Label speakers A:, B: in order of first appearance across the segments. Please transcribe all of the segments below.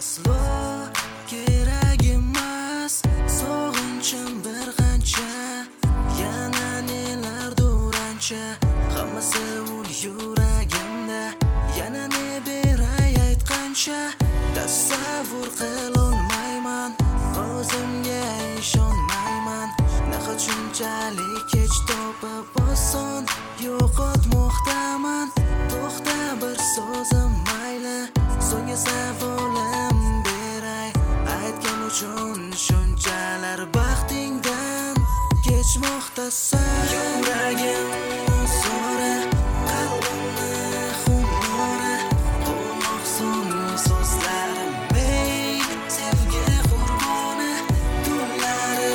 A: aslo kerak emas sog'inchim bir qancha, yana nelardir ancha, hammasi ul yuragimda, yana ne beray aytgancha, tasavvur qilolmayman, o'zimga ishonmayman, nahot shunchalik kech topib oson yo'qotmoqdaman. To'xta bir so'zim mayli, so'nggi savolim beray, aytgan uchun shunchalar baxtingdan kechmoqdasan. Yuragim so'ra, qalbimni xumora, qo'noqson so'zlarim ey sevgi qurboni, tunlari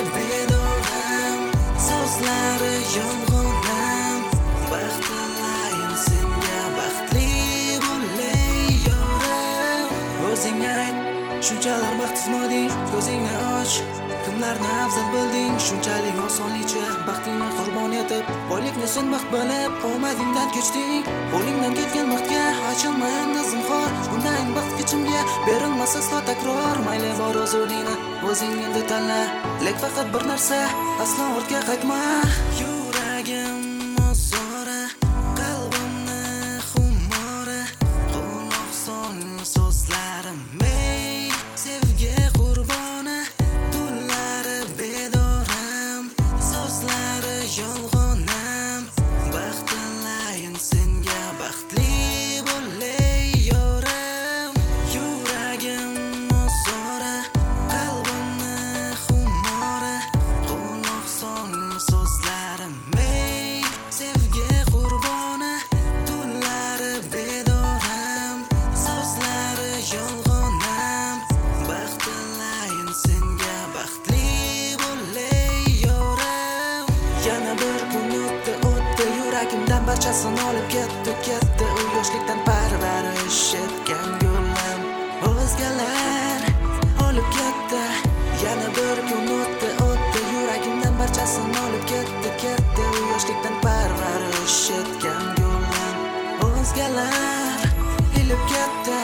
A: bedoram, so'zlari yolg'onam, baxt tilayin senga baxtli bo'llay yorim. O'zingga ayt, shunchalar baxtsizmiding, ko'zingni och, kimlarni afzal bilding, shunchalik osonlikcha baxtingni qurbon etib, boylikni sen baxt bilib omadingdan kechding. Qo'lingdan ketgan baxtga ochilma endi zinhor, bundan baxt kechimga berilmas aslo takror. Mayli bor o'zingni o'zing endi tanla, lek faqat bir narsa, aslo ortga qaytma. Yuragim osora, qalbimni xumora, qo'noqson so'zlarim ey sevgi qurboni, tunlari bedoram, so'zlari yolg'onam, baxt tilayin senga baxtli bo'llay yorim. Yuragim osora, qalbimni xumora, qo'noqson so'zlarim ey sevgi qurboni, tunlari bedoram, so'zlari yolg'onam, baxt tilayin senga baxtli bo'llay yorim. Yana bir kun o'tdi, yuragimdan barchasini olib ketdi, u yoshlikdan parvarish etgan yo'lim o'zgalar olib ketdi. Yana bir kun o'tdi, yuragimdan barchasini olib ketdi, u yoshlikdan parvarish etgan yo'lim o'zgalar ilib ketdi.